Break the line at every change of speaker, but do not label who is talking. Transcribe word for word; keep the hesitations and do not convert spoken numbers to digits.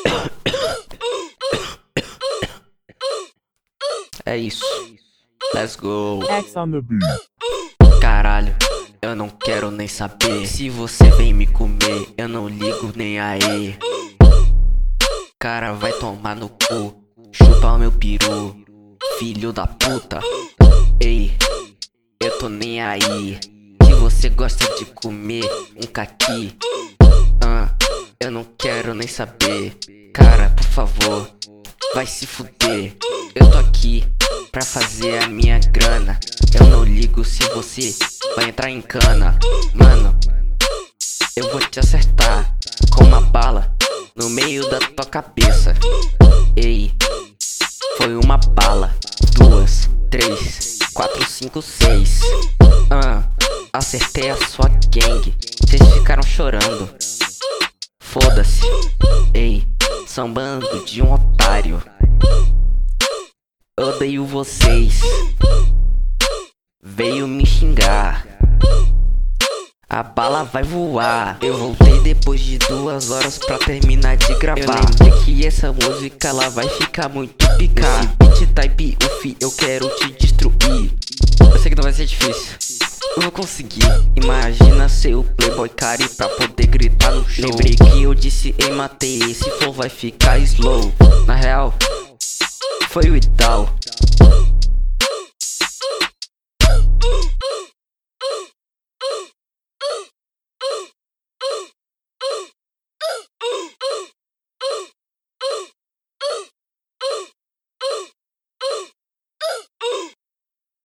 É isso. Let's go.
X on the beat.
Caralho, eu não quero nem saber. Se você vem me comer, eu não ligo nem aí. Cara, vai tomar no cu, chupa o meu peru, filho da puta. Ei, eu tô nem aí. Se você gosta de comer um caqui, ah, eu não quero nem saber. Cara, por favor, vai se fuder. Eu tô aqui pra fazer a minha grana. Eu não ligo se você vai entrar em cana. Mano, eu vou te acertar com uma bala no meio da tua cabeça. Ei, foi uma bala, duas, três, quatro, cinco, seis. Ah, acertei a sua gangue, vocês ficaram chorando. Foda-se. Ei, são bando de um otário. Odeio vocês. Veio me xingar. A bala vai voar. Eu voltei depois de duas horas pra terminar de gravar. Eu lembrei que essa música ela vai ficar muito picar. Esse beat type uf, eu quero te destruir. Eu sei que não vai ser difícil, eu vou conseguir. Imagina ser o Playboy Cari pra poder gritar no show. Lembrei que eu disse ei matei, esse flow vai ficar slow. Na real, foi o Idal.